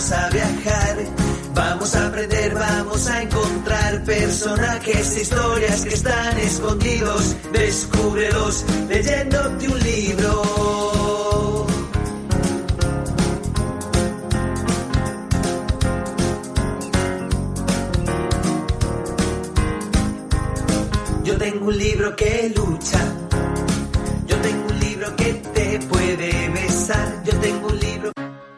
vamos a viajar, vamos a aprender, vamos a encontrar personajes e historias que están escondidos. Descúbrelos leyéndote un libro. Yo tengo un libro que lucha, yo tengo un libro que te puede besar, yo tengo un libro...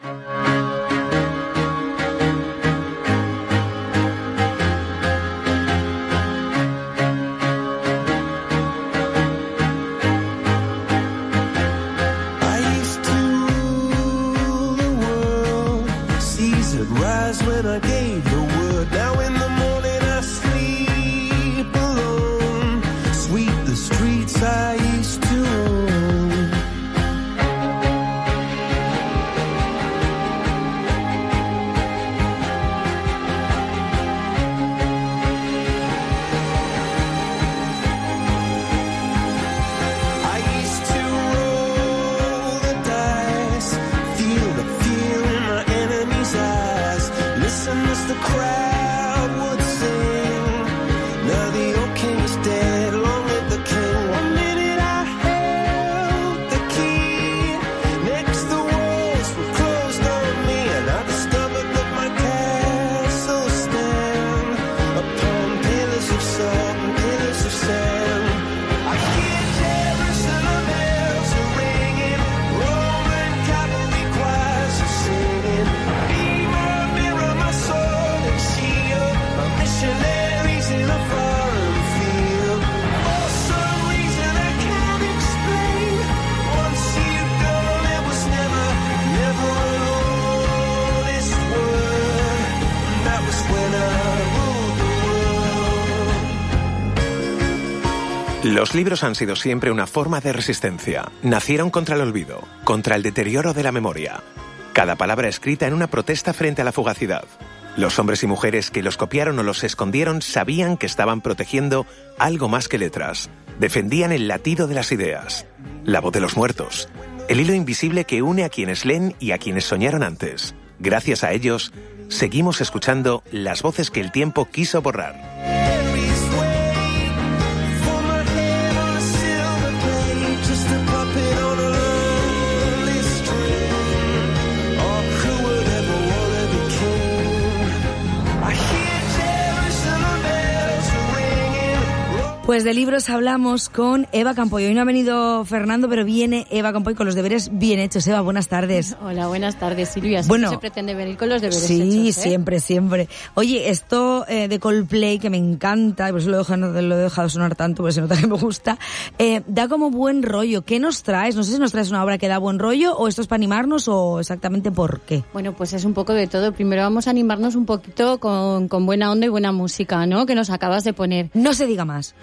Los libros han sido siempre una forma de resistencia. Nacieron contra el olvido, contra el deterioro de la memoria. Cada palabra escrita en una protesta frente a la fugacidad. Los hombres y mujeres que los copiaron o los escondieron sabían que estaban protegiendo algo más que letras. Defendían el latido de las ideas, la voz de los muertos, el hilo invisible que une a quienes leen y a quienes soñaron antes. Gracias a ellos, seguimos escuchando las voces que el tiempo quiso borrar. Pues de libros hablamos con Eva Campoy. Hoy no ha venido Fernando, pero viene Eva Campoy con los deberes bien hechos. Eva, buenas tardes. Hola, buenas tardes, Silvia. Bueno, se pretende venir con los deberes hechos. Sí, siempre. Oye, esto de Coldplay, que me encanta, y por eso lo he dejado sonar tanto, porque se nota que me gusta, da como buen rollo. ¿Qué nos traes? No sé si nos traes una obra que da buen rollo, o esto es para animarnos, o exactamente por qué. Bueno, pues es un poco de todo. Primero vamos a animarnos un poquito con buena onda y buena música, ¿no? Que nos acabas de poner. No se diga más.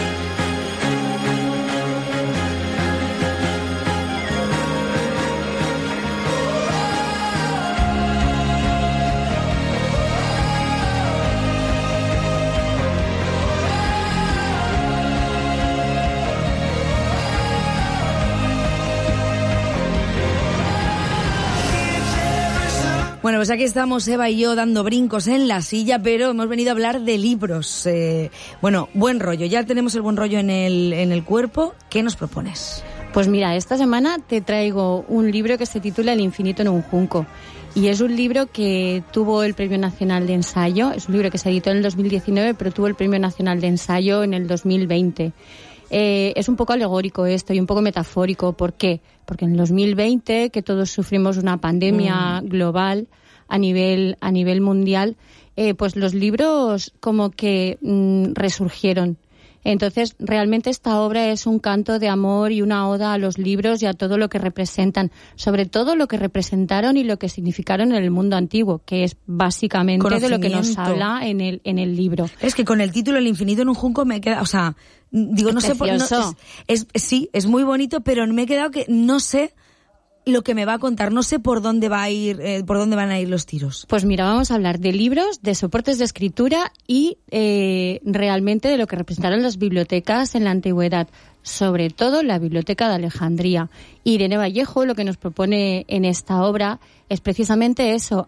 Bueno, pues aquí estamos Eva y yo dando brincos en la silla, pero hemos venido a hablar de libros. Bueno, buen rollo. Ya tenemos el buen rollo en el cuerpo. ¿Qué nos propones? Pues mira, esta semana te traigo un libro que se titula El infinito en un junco. Y es un libro que tuvo el Premio Nacional de Ensayo. Es un libro que se editó en el 2019, pero tuvo el Premio Nacional de Ensayo en el 2020. Es un poco alegórico esto y un poco metafórico. ¿Por qué? Porque en el 2020, que todos sufrimos una pandemia global a nivel mundial, pues los libros como que resurgieron. Entonces, realmente esta obra es un canto de amor y una oda a los libros y a todo lo que representan, sobre todo lo que representaron y lo que significaron en el mundo antiguo, que es básicamente de lo que nos habla en el libro. Es que con el título El infinito en un junco me queda, o sea, digo, no sé por sí, es muy bonito, pero me he quedado que no sé lo que me va a contar, no sé por dónde va a ir, por dónde van a ir los tiros. Pues mira, vamos a hablar de libros, de soportes de escritura y realmente de lo que representaron las bibliotecas en la antigüedad, sobre todo la Biblioteca de Alejandría. Irene Vallejo lo que nos propone en esta obra es precisamente eso,